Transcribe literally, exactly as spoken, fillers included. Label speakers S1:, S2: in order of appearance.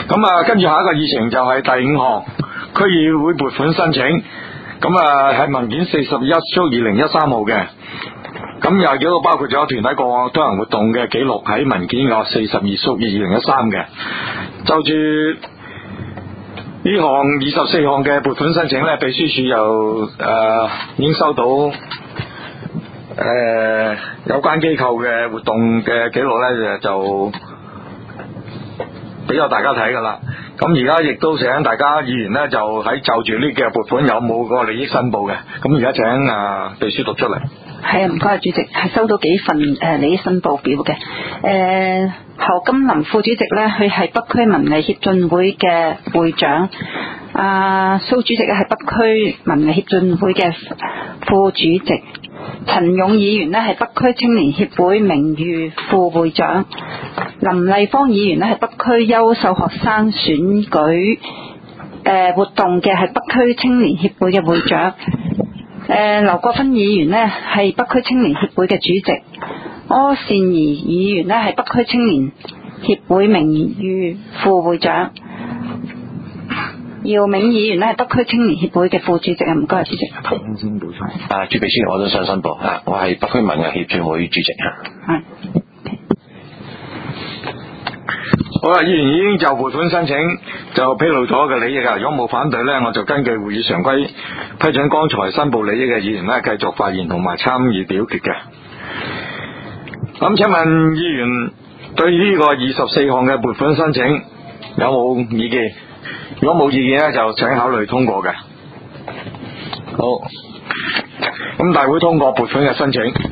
S1: 咁啊，跟住下一個議程就係第五項區議會撥款申請，咁啊係文件四十一/二零一三號嘅。咁又幾個包括咗團體個案推行活動嘅記錄喺文件個四十二/二零一三嘅。就住呢項二十四項嘅撥款申請咧，秘書處又誒、呃、已經收到誒、呃、有關機構嘅活動嘅記錄咧，就俾咗大家睇噶啦。咁而家亦都請大家議員咧，就喺就住呢個撥款有冇個利益申報嘅。咁而家請啊秘書讀出嚟。
S2: 係啊，唔該，主席係收到幾份誒、呃、利益申報表嘅。誒、呃，侯金林副主席咧，佢係北區文藝協進會嘅會長。阿蘇主席咧係北區文藝協進會嘅副主席。陳勇議員咧係北區青年協會名譽副會長。林麗芳議員咧係北區優秀學生選舉誒、呃、活動嘅係北區青年協會嘅會長。誒，劉國芬議員呢係北區青年協會嘅主席，柯善儀議員呢係北區青年協會名譽副會長，姚明議員呢係北區青年協會嘅副主席啊，唔該，主席。
S1: 頭先補充。
S3: 啊，朱秘書，我都想申報啊，我係北區文藝協進會主席啊。
S2: 係。
S1: 好啦，議員已經就撥款申請就披露咗嘅利益啊，如果冇反對呢，我就根據會議常規批准剛才申報利益嘅議員呢繼續發言同埋參與表決嘅。咁請問議員對呢個二十四項嘅撥款申請有冇意見？如果冇意見呢，就請考慮通過嘅。好，咁大會通過撥款嘅申請。